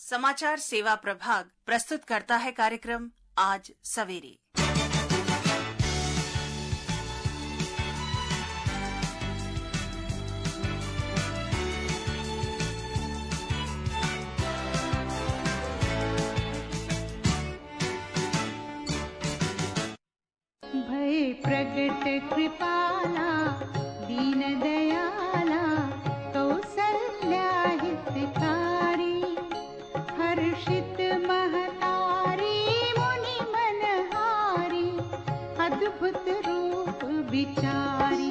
समाचार सेवा प्रभाग प्रस्तुत करता है कार्यक्रम आज सवेरे। भय प्रगट कृपाला दीन दयाला कौसल्या हितकारी हर्षित महतारी मुनि मनहारी अद्भुत रूप विचारी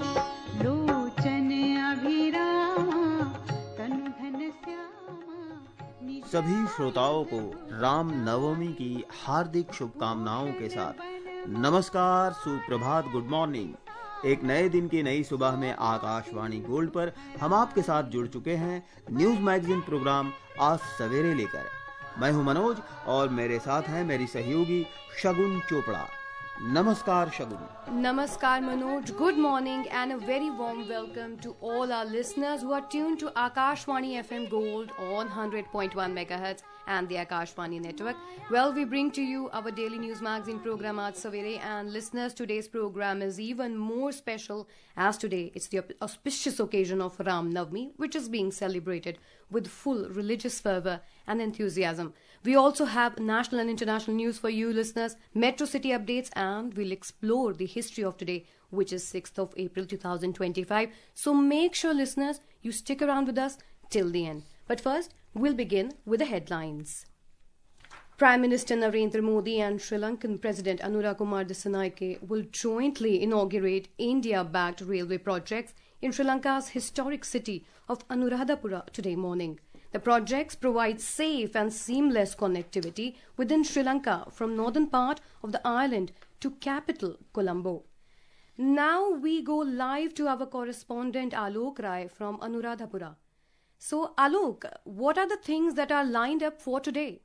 लोचन अभिरामा तनु धन श्यामा। सभी श्रोताओं को राम नवमी की हार्दिक शुभकामनाओं के साथ नमस्कार, सुप्रभात, गुड मॉर्निंग। एक नए दिन की नई सुबह में आकाशवाणी गोल्ड पर हम आपके साथ जुड़ चुके हैं न्यूज मैगजीन प्रोग्राम आज सवेरे लेकर। मैं हूं मनोज और मेरे साथ हैं मेरी सहयोगी शगुन चोपड़ा। नमस्कार शगुन। Namaskar Manoj, good morning and a very warm welcome to all our listeners who are tuned to Akashwani FM Gold on 100.1 MHz and the Akashwani network. Well, we bring to you our daily news magazine program Aaj Savere, and listeners, today's program is even more special as today it's the auspicious occasion of Ram Navami, which is being celebrated with full religious fervor and enthusiasm. We also have national and international news for you listeners, Metro City updates, and we'll explore the history of today, which is 6th of April 2025. So make sure listeners, you stick around with us till the end. But first, we'll begin with the headlines. Prime Minister Narendra Modi and Sri Lankan President Anura Kumar Dissanayake will jointly inaugurate India-backed railway projects in Sri Lanka's historic city of Anuradhapura today morning. The projects provide safe and seamless connectivity within Sri Lanka from northern part of the island to capital Colombo. Now we go live to our correspondent Alok Rai from Anuradhapura. So Alok, what are the things that are lined up for today?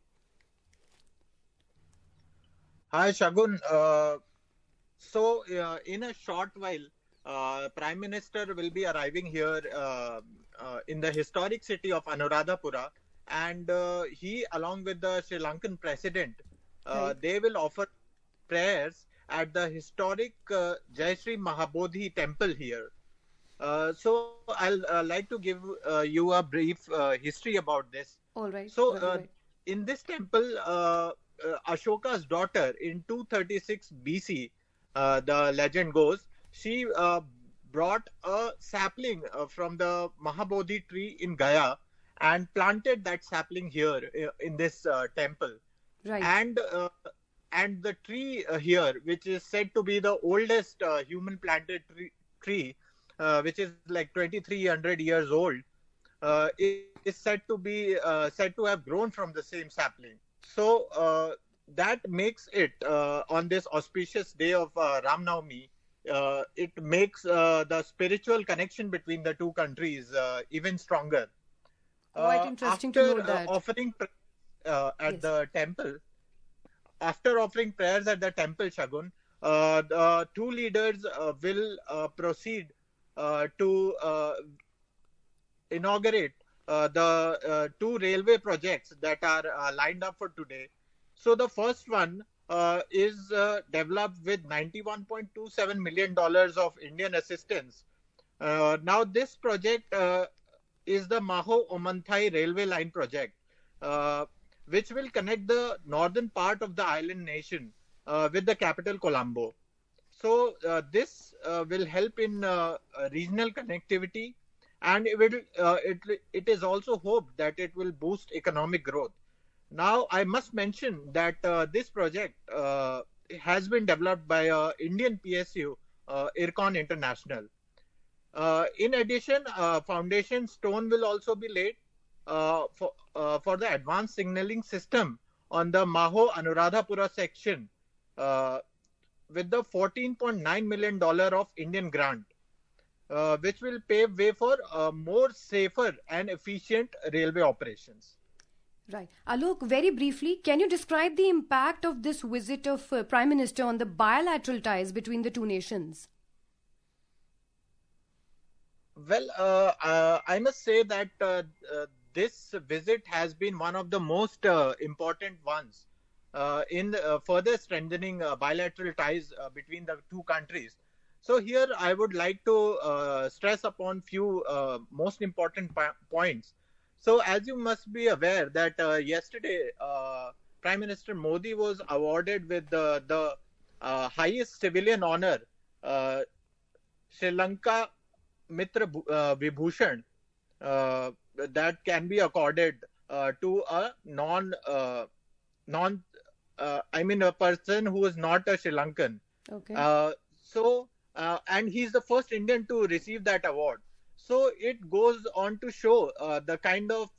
Hi Shagun. In a short while, Prime Minister will be arriving here in the historic city of Anuradhapura, and he, along with the Sri Lankan President, they will offer prayers at the historic Jayashree Mahabodhi temple here. So I'll like to give you a brief history about this. All right. In this temple, Ashoka's daughter in 236 BC, the legend goes, she brought a sapling from the Mahabodhi tree in Gaya and planted that sapling here in this temple. Right. And the tree here, which is said to be the oldest human planted tree, which is like 2300 years old, is said to have grown from the same sapling. So that makes it on this auspicious day of Ram Navami, it makes the spiritual connection between the two countries even stronger. Quite interesting to know that. After offering prayers at the temple, Shagun, the two leaders will proceed to inaugurate the two railway projects that are lined up for today. So the first one is developed with $91.27 million of Indian assistance. Now this project is the Maho-Omanthai railway line project, which will connect the northern part of the island nation with the capital Colombo. So this will help in regional connectivity, and it is also hoped that it will boost economic growth. Now, I must mention that this project has been developed by Indian PSU, IRCON International. In addition, foundation stone will also be laid for the advanced signaling system on the Maho-Anuradhapura section with the $14.9 million of Indian grant, which will pave way for more safer and efficient railway operations. Right. Alok, very briefly, can you describe the impact of this visit of Prime Minister on the bilateral ties between the two nations? Well, I must say that this visit has been one of the most important ones in further strengthening bilateral ties between the two countries. So here I would like to stress upon few most important points. So as you must be aware that yesterday Prime Minister Modi was awarded with the highest civilian honor, Sri Lanka Mitra Vibhushan, that can be accorded to a a person who is not a Sri Lankan. Okay. And he's the first Indian to receive that award. So it goes on to show the kind of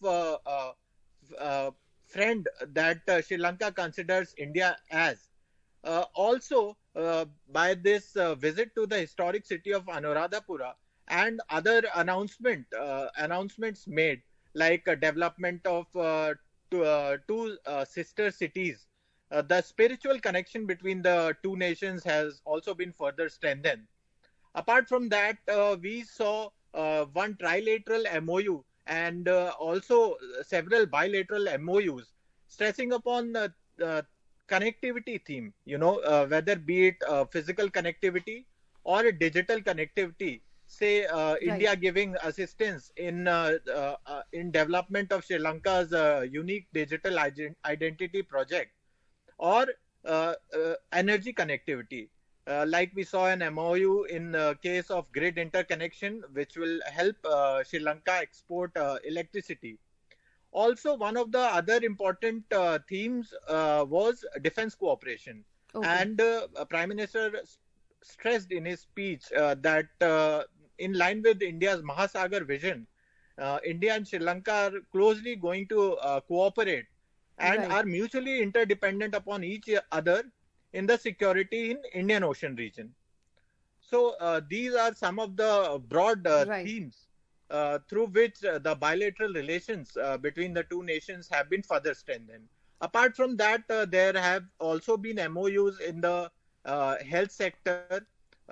friend that Sri Lanka considers India as. Also, by this visit to the historic city of Anuradhapura and other announcements made, like development of two sister cities, the spiritual connection between the two nations has also been further strengthened. Apart from that, we saw one trilateral MOU and also several bilateral MOUs stressing upon the connectivity theme, whether be it physical connectivity or a digital connectivity. Say India giving assistance in development of Sri Lanka's unique digital identity project, or energy connectivity. Like we saw an MOU in case of grid interconnection, which will help Sri Lanka export electricity. Also, one of the other important themes was defense cooperation. Okay. And Prime Minister stressed in his speech that in line with India's Mahasagar vision, India and Sri Lanka are closely going to cooperate and are mutually interdependent upon each other in the security in Indian Ocean region. So these are some of the broad themes through which the bilateral relations between the two nations have been further strengthened. Apart from that, there have also been MOUs in the health sector,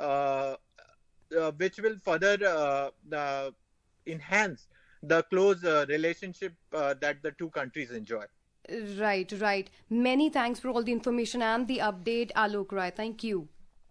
which will further enhance the close relationship that the two countries enjoy. Right. Many thanks for all the information and the update, Alok Rai. Thank you.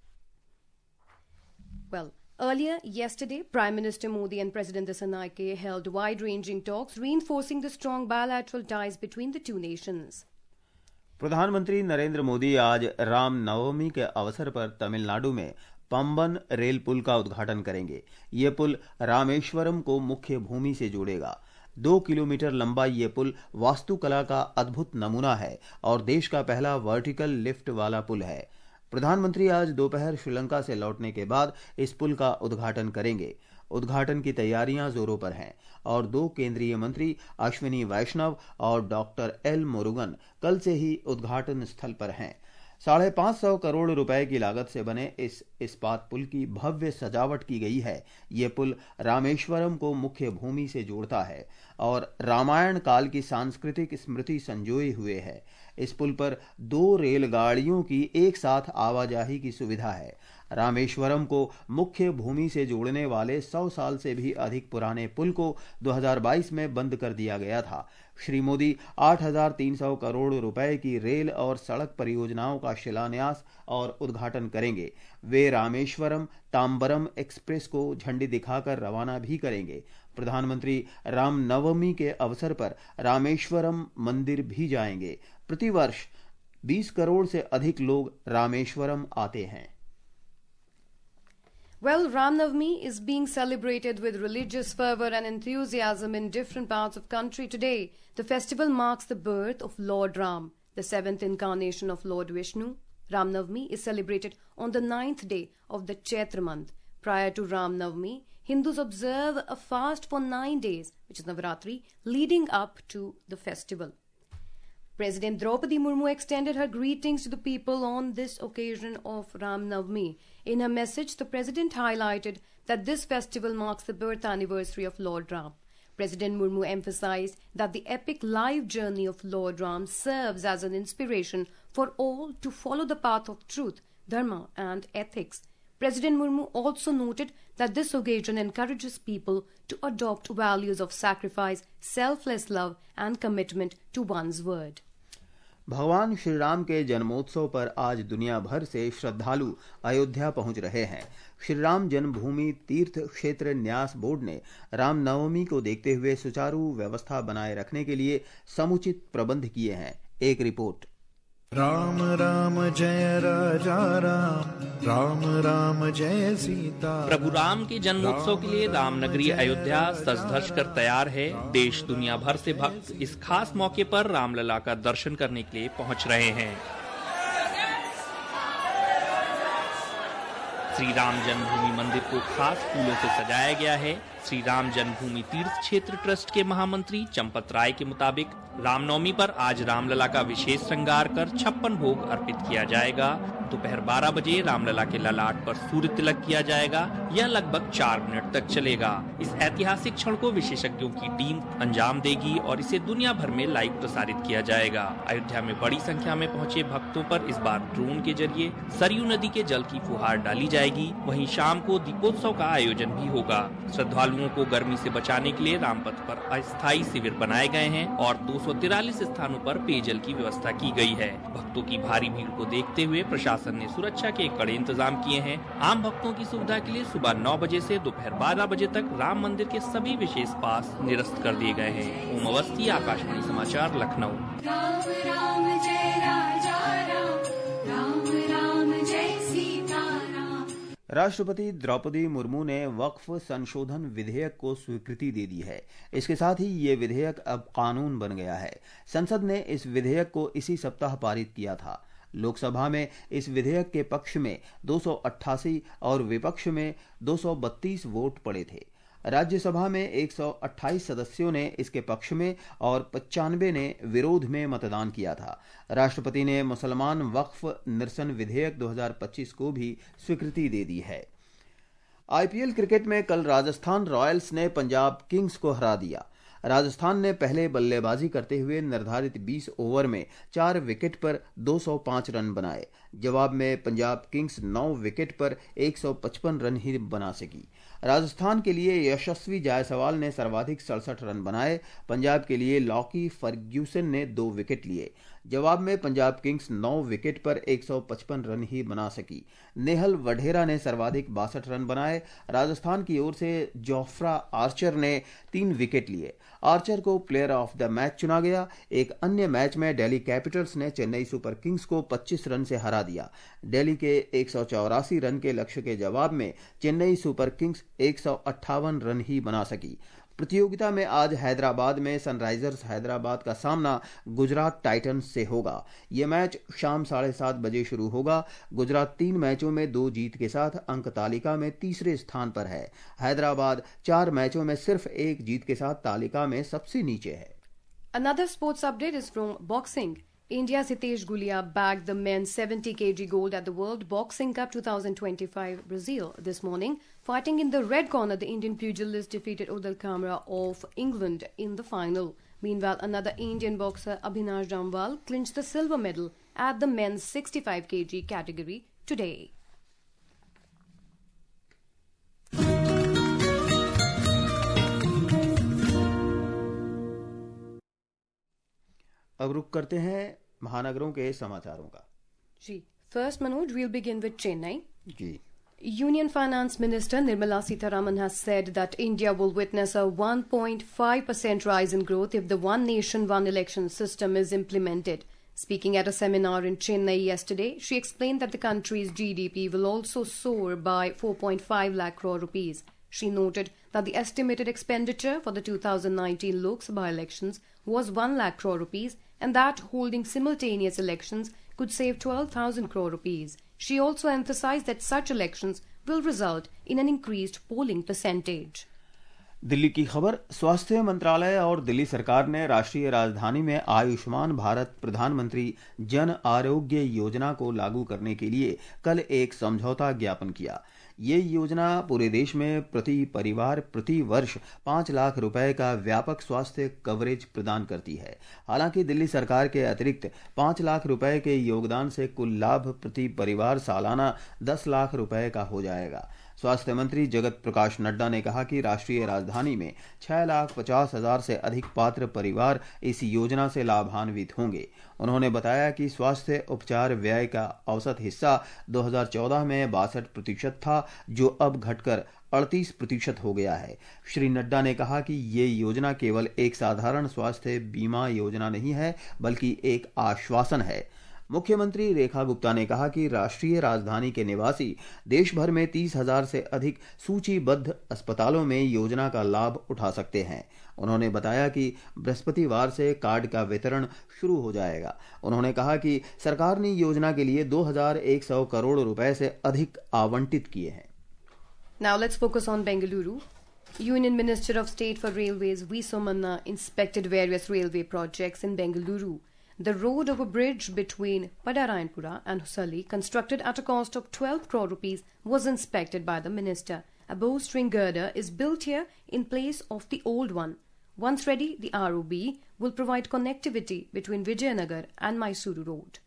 Well, earlier yesterday, Prime Minister Modi and President Dasanaike held wide-ranging talks reinforcing the strong bilateral ties between the two nations. प्रधानमंत्री नरेंद्र मोदी आज राम नवमी के अवसर पर तमिलनाडु में Pamban rail पुल का उद्घाटन करेंगे। ये पुल रामेश्वरम को मुख्य भूमि से जोड़ेगा। 2 किलोमीटर लंबा ये पुल वास्तुकला का अद्भुत नमूना है और देश का पहला वर्टिकल लिफ्ट वाला पुल है। प्रधानमंत्री आज दोपहर श्रीलंका से लौटने के बाद इस पुल का उद्घाटन करेंगे। उद्घाटन की तैयारियां जोरों पर हैं और 2 केंद्रीय मंत्री अश्विनी वैष्णव और डॉक्टर एल मुरुगन कल से ही उद्घाटन स्थल पर हैं। 550 करोड़ रुपए की लागत से बने इस इस्पात पुल की भव्य सजावट की गई है। ये पुल रामेश्वरम को मुख्य भूमि से जोड़ता है और रामायण काल की सांस्कृतिक स्मृति संजोए हुए है। इस पुल पर 2 रेलगाड़ियों की एक साथ आवाजाही की सुविधा है। रामेश्वरम को मुख्य भूमि से जोड़ने वाले 100 साल से भी अधिक पुराने पुल को 2022 में बंद कर दिया गया था। श्री मोदी 8,300 करोड़ रुपए की रेल और सड़क परियोजनाओं का शिलान्यास और उद्घाटन करेंगे। वे रामेश्वरम तांबरम एक्सप्रेस को झंडी दिखाकर रवाना भी करेंगे। प्रधानमंत्री रामनवमी के अवसर पर रामेश्वरम मंदिर भी जाएंगे। प्रतिवर्ष 20 करोड़ से अधिक लोग रामेश्वरम आते हैं। Well, Ram Navami is being celebrated with religious fervor and enthusiasm in different parts of country today. The festival marks the birth of Lord Ram, the 7th incarnation of Lord Vishnu. Ram Navami is celebrated on the 9th day of the Chaitra month. Prior to Ram Navami, Hindus observe a fast for 9 days, which is Navaratri, leading up to the festival. President Draupadi Murmu extended her greetings to the people on this occasion of Ram Navami. In her message, the President highlighted that this festival marks the birth anniversary of Lord Ram. President Murmu emphasized that the epic life journey of Lord Ram serves as an inspiration for all to follow the path of truth, dharma and ethics. President Murmu also noted that this occasion encourages people to adopt values of sacrifice, selfless love and commitment to one's word. भगवान श्री राम के जन्मोत्सव पर आज दुनिया भर से श्रद्धालु अयोध्या पहुंच रहे हैं। श्री राम जन्मभूमि तीर्थ क्षेत्र न्यास बोर्ड ने रामनवमी को देखते हुए सुचारू व्यवस्था बनाए रखने के लिए समुचित प्रबंध किए हैं। एक रिपोर्ट। राम राम जय राजा राम, राम राम जय सीता। प्रभु राम के जन्मोत्सव के लिए रामनगरी अयोध्या सज धज कर तैयार है। देश दुनिया भर से भक्त इस खास मौके पर रामलला का दर्शन करने के लिए पहुंच रहे हैं। श्री राम जन्मभूमि मंदिर को खास फूलों से सजाया गया है। श्री राम जन्मभूमि तीर्थ क्षेत्र ट्रस्ट के महामंत्री चंपत राय के मुताबिक रामनवमी पर आज रामलला का विशेष श्रृंगार कर 56 भोग अर्पित किया जाएगा। दोपहर 12 बजे रामलला के ललाट पर सूर्य तिलक किया जाएगा। यह लगभग 4 मिनट तक चलेगा। इस ऐतिहासिक क्षण को विशेषज्ञों की टीम अंजाम देगी और इसे दुनिया भर में लाइव प्रसारित किया जाएगा। अयोध्या में बड़ी संख्या में पहुंचे भक्तों पर इस बार ड्रोन के जरिए सरयू नदी के जल की फुहार डाली जाएगी। वहीं शाम को दीपोत्सव का आयोजन भी होगा। श्रद्धालुओं को गर्मी से बचाने के लिए रामपथ पर अस्थायी शिविर बनाए गए हैं और 243 स्थानों पर पेयजल की व्यवस्था की गई है। भक्तों की भारी भीड़ को देखते हुए प्रशासन ने सुरक्षा के कड़े इंतजाम किए हैं। आम भक्तों की सुविधा के लिए सुबह 9 बजे से दोपहर 12 बजे तक राम मंदिर के सभी विशेष पास निरस्त कर दिए गए हैं। ओम अवस्थी, आकाशवाणी समाचार, लखनऊ। राम राम जय राजा राम, राम राम जय सीता राम। राष्ट्रपति द्रौपदी मुर्मू ने वक्फ संशोधन विधेयक को स्वीकृति दे दी है। इसके साथ ही ये विधेयक अब कानून बन गया है। संसद ने इस विधेयक को इसी सप्ताह पारित किया था। लोकसभा में इस विधेयक के पक्ष में 288 और विपक्ष में 232 वोट पड़े थे। राज्यसभा में 128 सदस्यों ने इसके पक्ष में और 95 ने विरोध में मतदान किया था। राष्ट्रपति ने मुसलमान वक्फ निरसन विधेयक 2025 को भी स्वीकृति दे दी है। आईपीएल क्रिकेट में कल राजस्थान रॉयल्स ने पंजाब किंग्स को हरा दिया। राजस्थान ने पहले बल्लेबाजी करते हुए निर्धारित 20 ओवर में 4 विकेट पर 205 रन बनाए। जवाब में पंजाब किंग्स 9 विकेट पर 155 रन ही बना सकी। राजस्थान के लिए यशस्वी जायसवाल ने सर्वाधिक 67 रन बनाए। पंजाब के लिए लॉकी फर्ग्यूसन ने 2 विकेट लिए। जवाब में पंजाब किंग्स 9 विकेट पर 155 रन ही बना सकी। नेहल वढेरा ने सर्वाधिक 62 रन बनाए। राजस्थान की ओर से जोफ्रा आर्चर ने 3 विकेट लिए। आर्चर को प्लेयर ऑफ द मैच चुना गया। एक अन्य मैच में दिल्ली कैपिटल्स ने चेन्नई सुपर किंग्स को 25 रन से हरा दिया। दिल्ली के 184 रन के लक्ष्य के जवाब में चेन्नई सुपर किंग्स 158 रन ही बना सकी। प्रतियोगिता में आज हैदराबाद में सनराइजर्स हैदराबाद का सामना गुजरात टाइटंस से होगा। यह मैच शाम 7:30 बजे शुरू होगा। गुजरात 3 मैचों में 2 जीत के साथ अंक तालिका में तीसरे स्थान पर है। हैदराबाद 4 मैचों में सिर्फ 1 जीत के साथ तालिका में सबसे नीचे है। Another sports update is from boxing. India's Hitesh Gulia bagged the men's 70 kg gold at the World Boxing Cup 2025 Brazil this morning. Fighting in the red corner, the Indian pugilist defeated Udal Kamra of England in the final. Meanwhile, another Indian boxer, Abhinash Jamwal, clinched the silver medal at the men's 65 kg category today. अब रुक करते हैं महानगरों के समाचारों का। जी, first Manoj, we'll begin with Chennai. Ji. Union Finance Minister Nirmala Sitharaman has said that India will witness a 1.5% rise in growth if the One Nation, One Election system is implemented. Speaking at a seminar in Chennai yesterday, she explained that the country's GDP will also soar by 4.5 lakh crore rupees. She noted that the estimated expenditure for the 2019 Lok Sabha elections was 1 lakh crore rupees and that holding simultaneous elections could save 12,000 crore rupees. She also emphasized that such elections will result in an increased polling percentage. Delhi की खबर। स्वास्थ्य मंत्रालय और दिल्ली सरकार ने राष्ट्रीय राजधानी में आयुष्मान भारत प्रधानमंत्री जन आरोग्य योजना को लागू करने के लिए कल एक समझौता ज्ञापन किया। ये योजना पूरे देश में प्रति परिवार प्रति वर्ष 5 लाख रुपए का व्यापक स्वास्थ्य कवरेज प्रदान करती है। हालांकि दिल्ली सरकार के अतिरिक्त 5 लाख रुपए के योगदान से कुल लाभ प्रति परिवार सालाना 10 लाख रुपए का हो जाएगा। स्वास्थ्य मंत्री जगत प्रकाश नड्डा ने कहा कि राष्ट्रीय राजधानी में 6,50,000 से अधिक पात्र परिवार इस योजना से लाभान्वित होंगे। उन्होंने बताया कि स्वास्थ्य उपचार व्यय का औसत हिस्सा 2014 में 62% था, जो अब घटकर 38% हो गया है। श्री नड्डा ने कहा कि ये योजना केवल एक साधारण स्वास्थ्य बीमा योजना नहीं है, बल्कि एक आश्वासन है। मुख्यमंत्री रेखा गुप्ता ने कहा कि राष्ट्रीय राजधानी के निवासी देश भर में 30,000 से अधिक सूचीबद्ध अस्पतालों में योजना का लाभ उठा सकते हैं। उन्होंने बताया कि बृहस्पतिवार से कार्ड का वितरण शुरू हो जाएगा। उन्होंने कहा कि सरकार ने योजना के लिए 2,100 करोड़ रुपए से अधिक आवंटित किए हैं। Now let's focus on Bengaluru. Union Minister of State for Railways V. Somanna inspected various railway projects in Bengaluru. The road over bridge between Padarayanpura and Husali, constructed at a cost of 12 crore rupees, was inspected by the minister. A bowstring girder is built here in place of the old one. Once ready, the ROB will provide connectivity between Vijayanagar and Mysuru Road.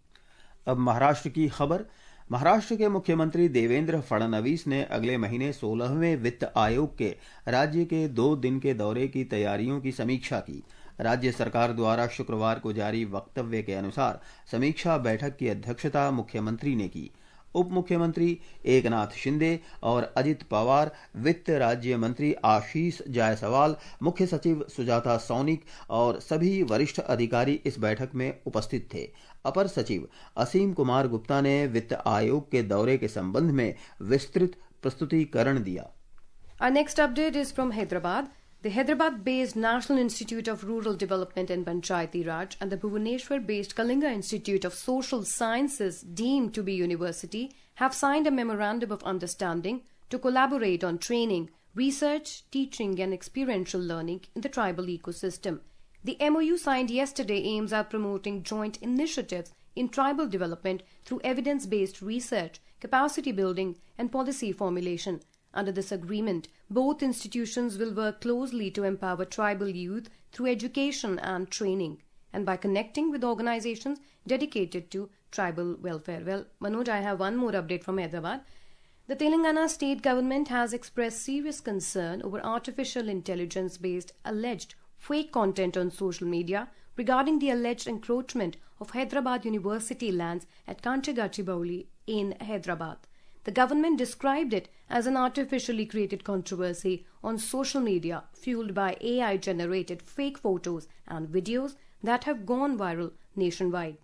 अब महाराष्ट्र की खबर। महाराष्ट्र के मुख्यमंत्री देवेंद्र फडणवीस ने अगले महीने 16वें वित्त आयोग के राज्य के 2 दिन के दौरे की तैयारियों की समीक्षा की। राज्य सरकार द्वारा शुक्रवार को जारी वक्तव्य के अनुसार समीक्षा बैठक की अध्यक्षता मुख्यमंत्री ने की। उप मुख्यमंत्री एकनाथ शिंदे और अजित पवार, वित्त राज्य मंत्री आशीष जायसवाल, मुख्य सचिव सुजाता सौनिक और सभी वरिष्ठ अधिकारी इस बैठक में उपस्थित थे। अपर सचिव असीम कुमार गुप्ता ने वित्त आयोग के दौरे के संबंध में विस्तृत प्रस्तुतिकरण दिया। Our next update is from Hyderabad. The Hyderabad-based National Institute of Rural Development and Panchayati Raj and the Bhubaneswar-based Kalinga Institute of Social Sciences, deemed to be university, have signed a memorandum of understanding to collaborate on training, research, teaching and experiential learning in the tribal ecosystem. The MOU signed yesterday aims at promoting joint initiatives in tribal development through evidence-based research, capacity building and policy formulation. Under this agreement, both institutions will work closely to empower tribal youth through education and training, and by connecting with organizations dedicated to tribal welfare. Well, Manoj, I have one more update from Hyderabad. The Telangana state government has expressed serious concern over artificial intelligence-based alleged fake content on social media regarding the alleged encroachment of Hyderabad University lands at Kanchagachibauli in Hyderabad. The government described it as an artificially created controversy on social media fueled by AI-generated fake photos and videos that have gone viral nationwide.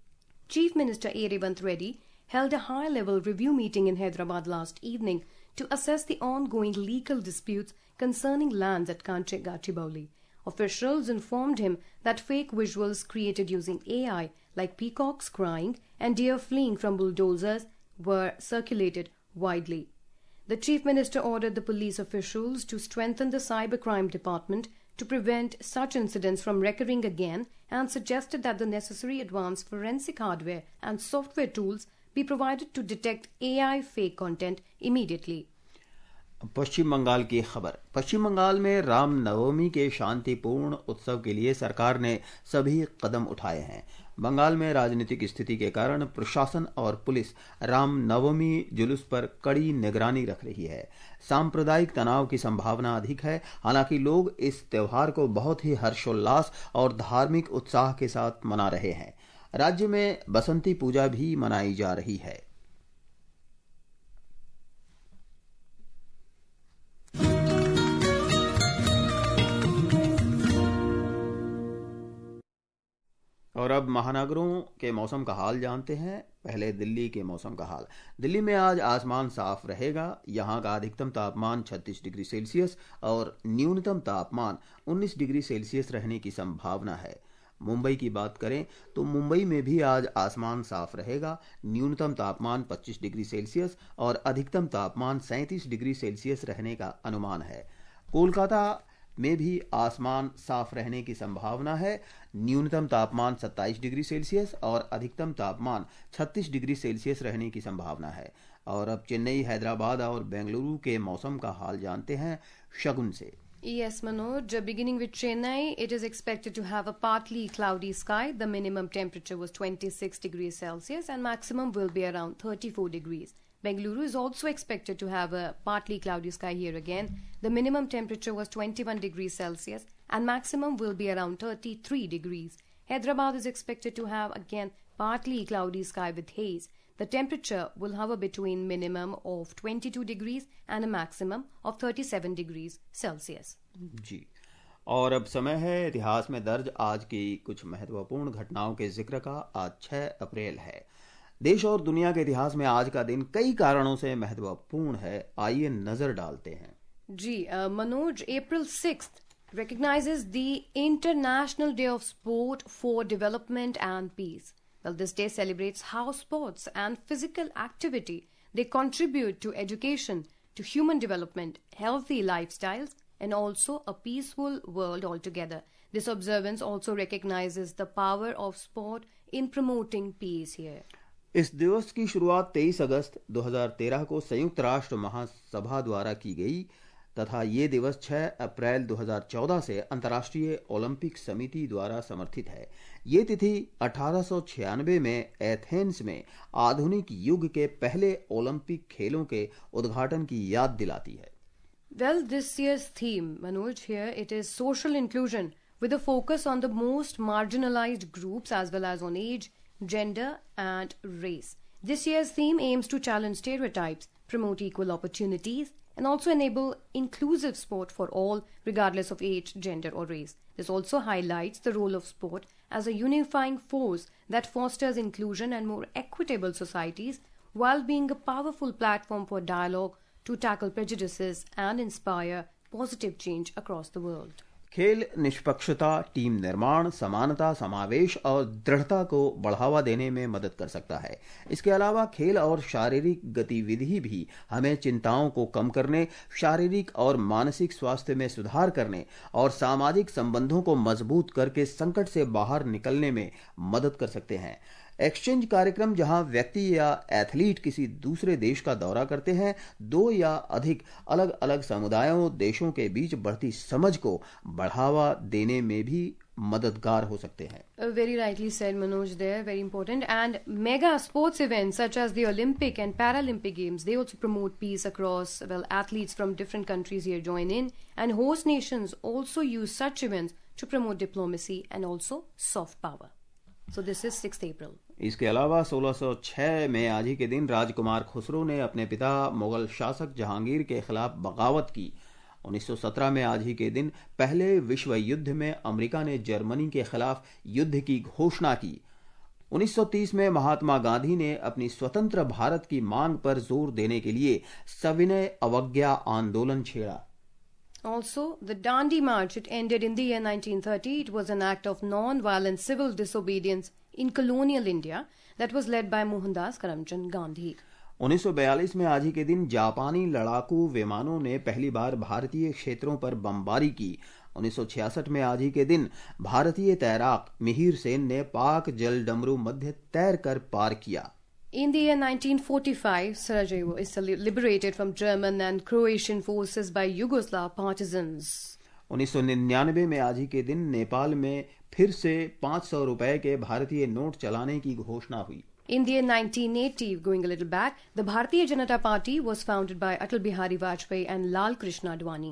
Chief Minister A. Revant Reddy held a high-level review meeting in Hyderabad last evening to assess the ongoing legal disputes concerning lands at Kanchagachibauli. Officials informed him that fake visuals created using AI, like peacocks crying and deer fleeing from bulldozers, were circulated widely. The Chief Minister ordered the police officials to strengthen the cybercrime department to prevent such incidents from recurring again, and suggested that the necessary advanced forensic hardware and software tools be provided to detect AI fake content immediately. पश्चिम बंगाल की खबर। पश्चिम बंगाल में राम नवमी के शांतिपूर्ण उत्सव के लिए सरकार ने सभी कदम उठाए हैं। बंगाल में राजनीतिक स्थिति के कारण प्रशासन और पुलिस राम नवमी जुलूस पर कड़ी निगरानी रख रही है। सांप्रदायिक तनाव की संभावना अधिक है। हालांकि लोग इस त्योहार को बहुत ही हर्षोल्लास और धार्मिक उत्साह के साथ मना रहे हैं। राज्य में बसंती पूजा भी मनाई जा रही है। और अब महानगरों के मौसम का हाल जानते हैं। पहले दिल्ली के मौसम का हाल। दिल्ली में आज आसमान साफ रहेगा। यहां का अधिकतम तापमान 36 डिग्री सेल्सियस और न्यूनतम तापमान 19 डिग्री सेल्सियस रहने की संभावना है। मुंबई की बात करें तो मुंबई में भी आज आसमान साफ रहेगा। न्यूनतम तापमान 25 डिग्री सेल्सियस और अधिकतम तापमान 37 डिग्री सेल्सियस रहने का अनुमान है। कोलकाता में भी आसमान साफ रहने की संभावना है। न्यूनतम तापमान 27 डिग्री सेल्सियस और अधिकतम तापमान 36 डिग्री सेल्सियस रहने की संभावना है। और अब चेन्नई, हैदराबाद और बेंगलुरु के मौसम का हाल जानते हैं शगुन से। Yes, Manoj. Beginning with Chennai, it is expected to have a partly cloudy sky. The minimum temperature was 26 degrees Celsius and maximum will be around 34 degrees. Bengaluru is also expected to have a partly cloudy sky here again. The minimum temperature was 21 degrees Celsius and maximum will be around 33 degrees. Hyderabad is expected to have again partly cloudy sky with haze. The temperature will hover between minimum of 22 degrees and a maximum of 37 degrees Celsius. जी, और अब समय है इतिहास में दर्ज आज की कुछ महत्वपूर्ण घटनाओं के जिक्र का। आज 6 अप्रैल है। देश और दुनिया के इतिहास में आज का दिन कई कारणों से महत्वपूर्ण है। आइए नजर डालते हैं। जी Manoj, April 6th recognizes the International Day of Sport for Development and Peace. Well, this day celebrates how sports and physical activity they contribute to education, to human development, healthy lifestyles, and also a peaceful world altogether. This observance also recognizes the power of sport in promoting peace here. इस दिवस की शुरुआत 23 अगस्त 2013 को संयुक्त राष्ट्र महासभा द्वारा की गई तथा ये दिवस 6 अप्रैल 2014 से अंतर्राष्ट्रीय ओलंपिक समिति द्वारा समर्थित है। ये तिथि 1896 में एथेंस में आधुनिक युग के पहले ओलंपिक खेलों के उद्घाटन की याद दिलाती है। Well, this year's theme, Manoj, here it is social inclusion with a focus on the most marginalized groups as well as on age, gender and race. This year's theme aims to challenge stereotypes, promote equal opportunities and also enable inclusive sport for all regardless of age, gender or race. This also highlights the role of sport as a unifying force that fosters inclusion and more equitable societies while being a powerful platform for dialogue to tackle prejudices and inspire positive change across the world. खेल निष्पक्षता, team निर्माण, समानता, समावेश और दृढ़ता को बढ़ावा देने में मदद कर सकता है। इसके अलावा खेल और शारीरिक गतिविधि भी हमें चिंताओं को कम करने, शारीरिक और मानसिक स्वास्थ्य में सुधार करने और सामाजिक संबंधों को मजबूत करके संकट से बाहर निकलने में मदद कर सकते हैं। एक्सचेंज कार्यक्रम, जहां व्यक्ति या एथलीट किसी दूसरे देश का दौरा करते हैं, 2 या अधिक अलग अलग समुदायों, देशों के बीच बढ़ती समझ को बढ़ावा देने में भी मददगार हो सकते हैं। Very rightly said, Manoj, there, very important. And mega sports events such as the Olympic and Paralympic Games, they also promote peace across, well, athletes from different countries here join in, and host nations also use such events to promote diplomacy and also soft power. So this is 6th April. इसके अलावा 1606 में आज ही के दिन राजकुमार खुसरो ने अपने पिता मुगल शासक जहांगीर के खिलाफ बगावत की। 1917 में आज ही के दिन पहले विश्व युद्ध में अमेरिका ने जर्मनी के खिलाफ युद्ध की घोषणा की। 1930 में महात्मा गांधी ने अपनी स्वतंत्र भारत की मांग पर जोर देने के लिए सविनय अवज्ञा आंदोलन छेड़ा। Also, the Dandi March, it ended in the year 1930. It was an act of non-violent civil disobedience in colonial India that was led by Mohandas Karamchand Gandhi. 1942 में आज ही के दिन जापानी लड़ाकू विमानों ने पहली बार भारतीय क्षेत्रों पर बमबारी की। 1966 में आज ही के दिन भारतीय तैराक मिहिर सेन ने पाक जल डमरू मध्य तैर कर पार किया। In the year 1945, Sarajevo is liberated from German and Croatian forces by Yugoslav partisans. 1999 में आज ही के दिन नेपाल में फिर से 500 रुपए के भारतीय नोट चलाने की घोषणा हुई। In the year 1980, going a little back, the Bharatiya Janata Party was founded by Atal Bihari Vajpayee and Lal Krishna Advani.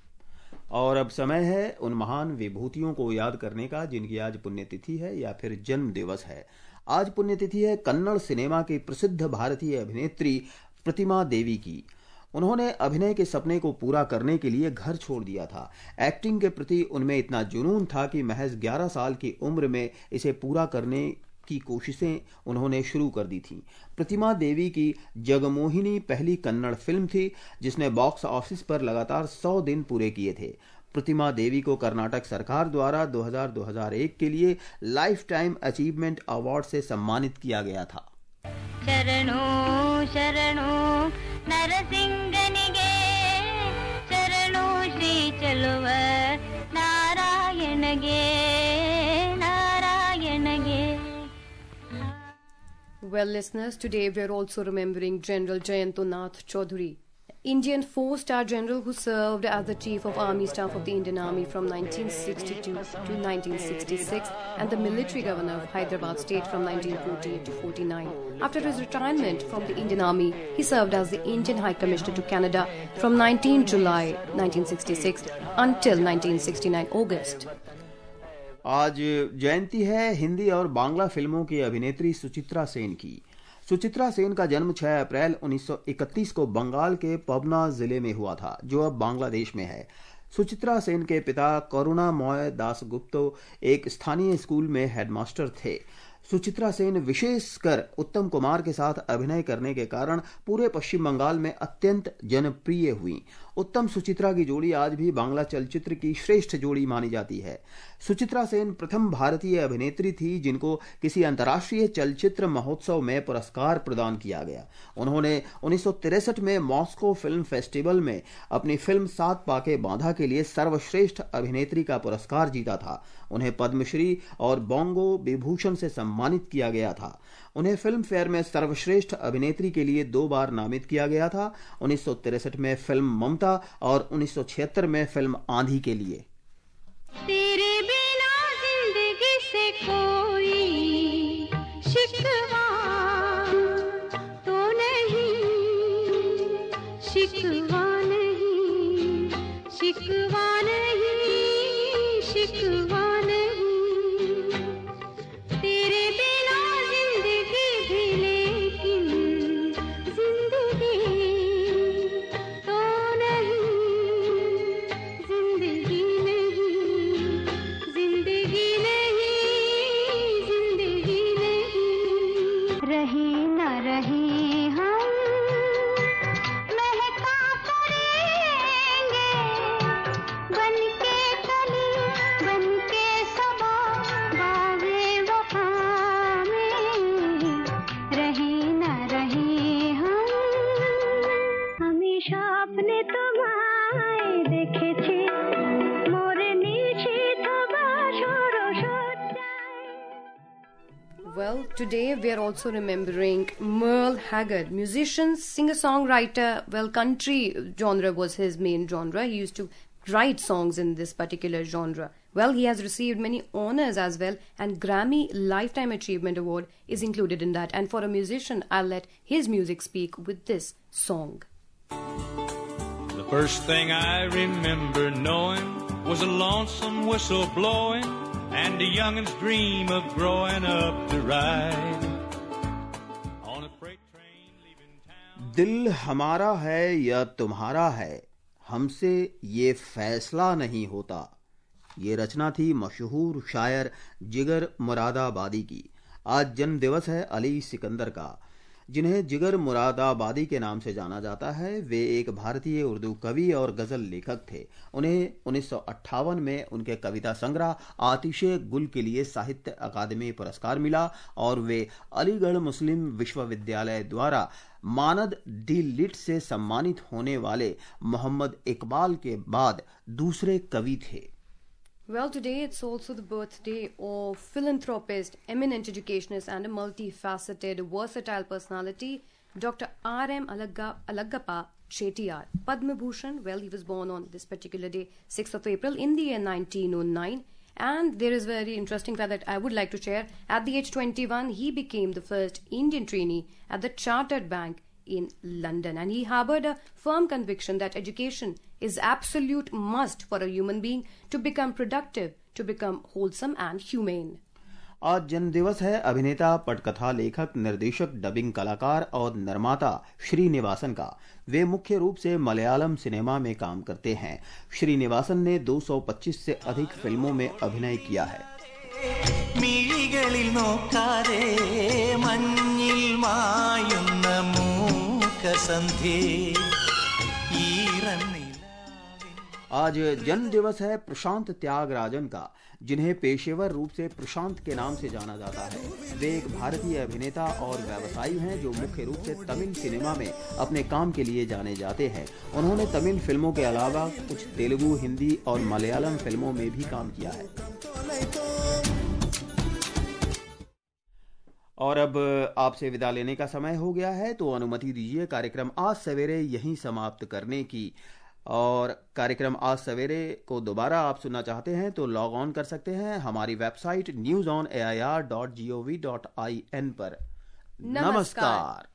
और अब समय है उन महान विभूतियों को याद करने का जिनकी आज पुण्यतिथि है या फिर जन्म दिवस है। आज पुण्यतिथि है कन्नड़ सिनेमा की प्रसिद्ध भारतीय अभिनेत्री प्रतिमा देवी की। उन्होंने अभिनय के सपने को पूरा करने के लिए घर छोड़ दिया था। एक्टिंग के प्रति उनमें इतना जुनून था कि महज 11 साल की उम्र में इसे पूरा करने की कोशिशें उन्होंने शुरू कर दी थीं। प्रतिमा देवी की जगमोहिनी पहली कन्नड़ फिल्म थी जिसने बॉक्स ऑफिस पर लगातार 100 दिन पूरे किए थे। प्रतिमा देवी को कर्नाटक सरकार द्वारा 2000-2001 के लिए लाइफ टाइम अचीवमेंट अवार्ड से सम्मानित किया गया था। ಶರಣೋ ಶರಣೋ ನರಸಿಂಗನಿಗೆ ಶರಣೋ ಶ್ರೀ ಚಲುವ ನಾರಾಯಣಗೆ ನಾರಾಯಣಗೆ. Well, listeners, today we are also remembering General Jayanto Nath Chaudhary, Indian four-star general who served as the Chief of Army Staff of the Indian Army from 1962 to 1966 and the military governor of Hyderabad state from 1948 to 49. After his retirement from the Indian Army, he served as the Indian High Commissioner to Canada from 19 July 1966 until 1969 August. आज जयंती है हिंदी और बांग्ला फिल्मों की अभिनेत्री सुचित्रा सेन की। सुचित्रा सेन का जन्म 6 अप्रैल 1931 को बंगाल के पबना जिले में हुआ था, जो अब बांग्लादेश में है। सुचित्रा सेन के पिता करुणामय दासगुप्तो एक स्थानीय स्कूल में हेडमास्टर थे। सुचित्रा सेन विशेषकर उत्तम कुमार के साथ अभिनय करने के कारण पूरे पश्चिम बंगाल में अत्यंत जनप्रिय हुई। उत्तम सुचित्रा की जोड़ी आज भी बांग्ला चलचित्र की श्रेष्ठ जोड़ी मानी जाती है। सुचित्रा सेन प्रथम भारतीय अभिनेत्री थी जिनको किसी अंतर्राष्ट्रीय चलचित्र महोत्सव में पुरस्कार प्रदान किया गया। उन्होंने 1963 में मॉस्को फिल्म फेस्टिवल में अपनी फिल्म सात पाके बांधा के लिए सर्वश्रेष्ठ अभिनेत्री का पुरस्कार जीता था। उन्हें पद्मश्री और बोंगो विभूषण से सम्मानित किया गया था। उन्हें फिल्म फेयर में सर्वश्रेष्ठ अभिनेत्री के लिए 2 बार नामित किया गया था, 1963 में फिल्म ममता और 1976 में फिल्म आंधी के लिए। तेरे बिना जिंदगी से कोई शिकवा तो नहीं, शिकवा नहीं, शिकवा नहीं, शिकवा नहीं, तेरे बिना जिंदगी भी लेकिन जिंदगी तो नहीं, जिंदगी नहीं, जिंदगी नहीं, जिंदगी नहीं, रहे न रहे हम महका करेंगे बनके कली, बनके सबा बागे वफा में, रहे न रहे हम हमेशा अपने तुम्हारे देखेছি मोरे नीचे थबा छोरो सोचाए। Well, today we are also remembering Merle Haggard, musician, singer-songwriter. Well, country genre was his main genre. He used to write songs in this particular genre. Well, he has received many honors as well, and Grammy Lifetime Achievement Award is included in that. And for a musician, I'll let his music speak with this song. The first thing I remember knowing was a lonesome whistle blowing and a youngin's dream of growing up to ride on a freight train leaving town. दिल हमारा है या तुम्हारा है, हमसे ये फैसला नहीं होता। ये रचना थी मशहूर शायर जिगर मुरादाबादी की। आज जन्म दिवस है अली सिकंदर का, जिन्हें जिगर मुरादाबादी के नाम से जाना जाता है। वे एक भारतीय उर्दू कवि और गजल लेखक थे। उन्हें 1958 में उनके कविता संग्रह आतिशे गुल के लिए साहित्य अकादमी पुरस्कार मिला और वे अलीगढ़ मुस्लिम विश्वविद्यालय द्वारा मानद डी लिट से सम्मानित होने वाले मोहम्मद इकबाल के बाद दूसरे कवि थे। Well, today it's also the birthday of philanthropist, eminent educationist and a multifaceted, versatile personality, Dr. R.M. Alaggappa Chettiar, Padma Bhushan. Well, he was born on this particular day, 6th of April in the year 1909. And there is a very interesting fact that I would like to share. At the age 21, he became the first Indian trainee at the Chartered Bank in London, and he harbored a firm conviction that education is absolute must for a human being to become productive, to become wholesome and humane. आज जन्म दिवस है अभिनेता, पटकथा लेखक, निर्देशक, dubbing कलाकार और निर्माता श्रीनिवासन का। वे मुख्य रूप से मलयालम सिनेमा में काम करते हैं। श्रीनिवासन ने 225 से अधिक फिल्मों में अभिनय किया है। മിഴികളിൽ നോക്കാതെ മഞ്ഞിൽ മായുന്ന മൂകസന്ധ്യേ ഈറന്നിലാവിൻ। आज जन्म दिवस है प्रशांत त्यागराजन का, जिन्हें पेशेवर रूप से प्रशांत के नाम से जाना जाता है। वे एक भारतीय अभिनेता और व्यवसायी हैं जो मुख्य रूप से तमिल सिनेमा में अपने काम के लिए जाने जाते हैं। उन्होंने तमिल फिल्मों के अलावा कुछ तेलुगु, हिंदी और मलयालम फिल्मों में भी काम किया है। और अब आपसे विदा लेने का समय हो गया है, तो अनुमति दीजिए कार्यक्रम आज सवेरे यहीं समाप्त करने की। और कार्यक्रम आज सवेरे को दोबारा आप सुनना चाहते हैं तो लॉग ऑन कर सकते हैं हमारी वेबसाइट newsonair.gov.in पर। नमस्कार।